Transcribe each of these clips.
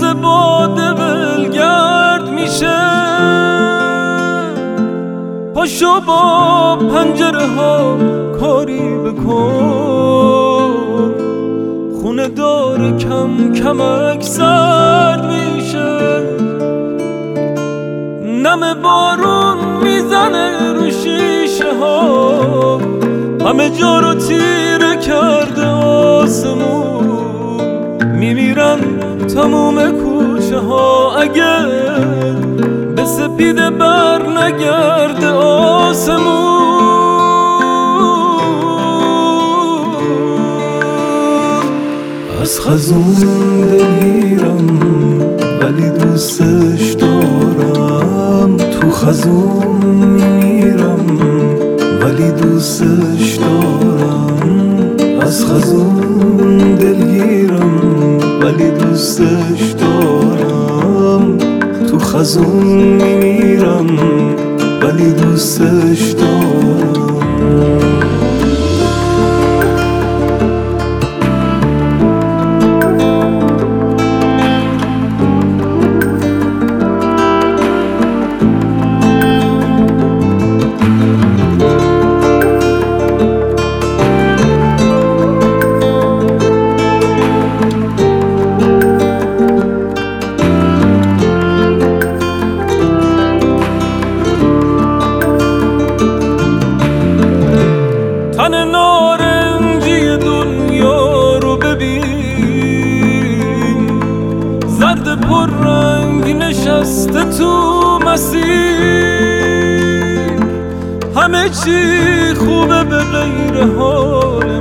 مثل باد ولگرد میشه. پاشو با پنجره ها کاری بکن، خونه داره کم کمک سرد میشه. نم بارون میزنه رو شیشه ها، همه جا رو تیره کرده آسمون. میمیرن تموم کوچه ها اگه به سپیده بر نگرده آسمون. از خزون دلگیرم ولی دوستش دارم، تو خزون میمیرم ولی دوستش دارم. از خزون دلگیرم ولی دوستش دارم، تو خزون میمیرم ولی دوستش دارم. تن نارنجی دنیا رو ببین، زرد پر رنگ نشسته تو مسیر. همه چی خوبه به غیر حال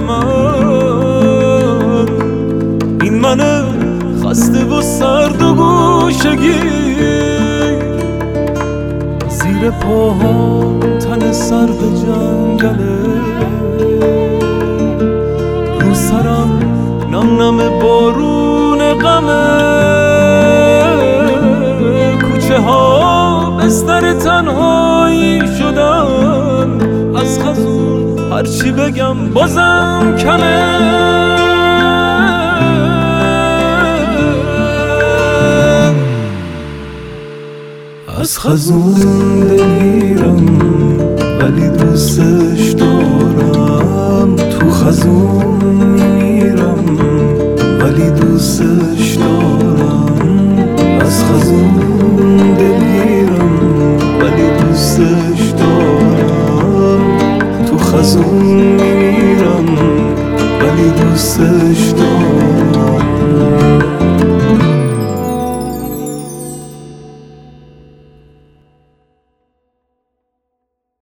من، این من خسته و سرد و گوشه‌گیر. زیر پاها تن سرد جنگله، رو سرم نم نم بارون غمه. کوچه ها بستر تنهایی شدن، از خزون هرچی بگم بازم کمه. از خزون دلگیرم ولی دوستش دارم، تو خزون میمیرم ولی دوستش